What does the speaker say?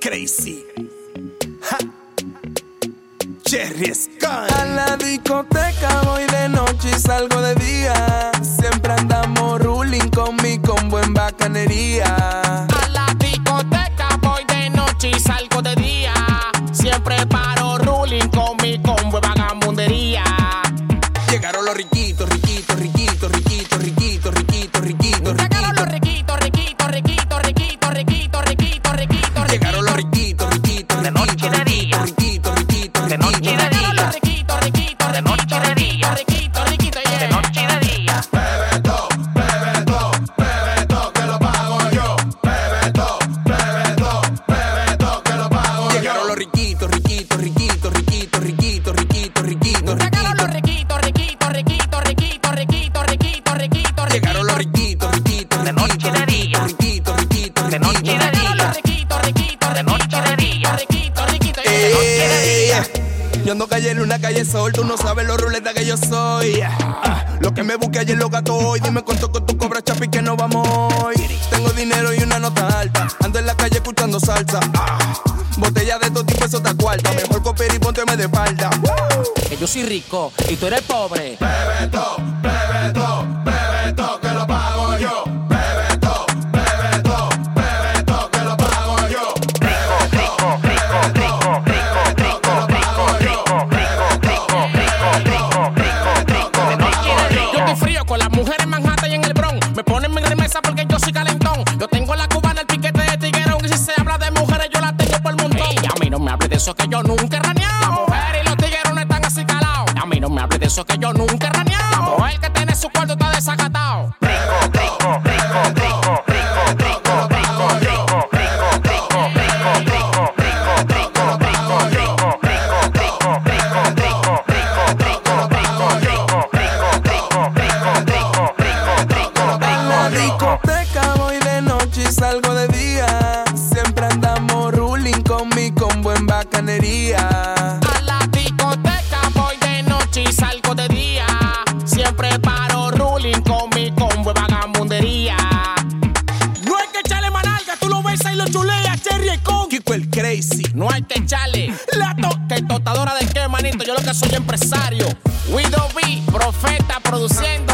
crazy. Ja. Jerry Scott. A la discoteca voy de noche y salgo de día. Siempre andamos ruling con mi combo en bacanería. A la discoteca voy de noche y salgo de día. Siempre paro ruling con mi combo en vagabundería. Llegaron los riquitos, riquitos, riquitos, riquitos, riquitos, riquitos, riquitos. Llegaron los riquitos, riquitos, riquitos, riquitos, riquitos, riquitos, riquitos. Llegaron los riquitos, riquitos, de noche y de día. riquitos, riquitos, De noche y de día. Llegaron los riquitos, riquitos, de noche y de día. Riquitos, riquitos, de noche y de día. Bebe todo, que lo pago yo. Bebe todo, que lo pago yo. Llegaron los riquitos, riquitos, riquitos, riquitos, riquitos, riquitos, riquitos. Llegaron los riquitos, riquitos, riquitos, riquitos, riquitos, riquitos, riquitos. Llegaron los riquitos, riquitos, de noche y de día. riquitos, riquitos, De noche y de día. Los riquitos, riquitos, de noche y de día. Riquitos, riquitos, de noche y de día. Yo ando calle en una calle sol, tú no sabes lo ruleta que yo soy. Lo que me busqué ayer lo gato hoy. Dime cuánto que tú cobras, chapi, que no vamos hoy. Tengo dinero y una nota alta. Ando en la calle escuchando salsa. Botella de todo tipo, eso está cuarta. Mejor copiar y pónteme de espalda. Que yo soy rico y tú eres pobre. Bebe todo, que lo pago yo. Bebe todo, que lo pago yo. Yo estoy frío con las mujeres en Manhattan y en el Bronx. Me ponen en remesa porque yo soy calentón. Yo tengo la cubana, el piquete de tiguerón. Y si se habla de mujeres, yo la tengo por montón. Y a mí no me hables de eso que yo nunca he raneado. Las mujeres y los tiguerones están así calados. A mí no me hables de eso que yo nunca he raneado. La mujer que tiene su cuarto está desacatado. A la discoteca voy de noche y salgo de día. Siempre andamos ruling con mi combo en bacanería. A la discoteca voy de noche y salgo de día. Siempre paro ruling con mi combo de vagabundería. No hay que echarle manalga, tú lo ves y lo chuleas, Cherry con Kiko el crazy. no hay que echarle la totadora de qué, manito. Yo lo que soy empresario. Widow B, profeta produciendo.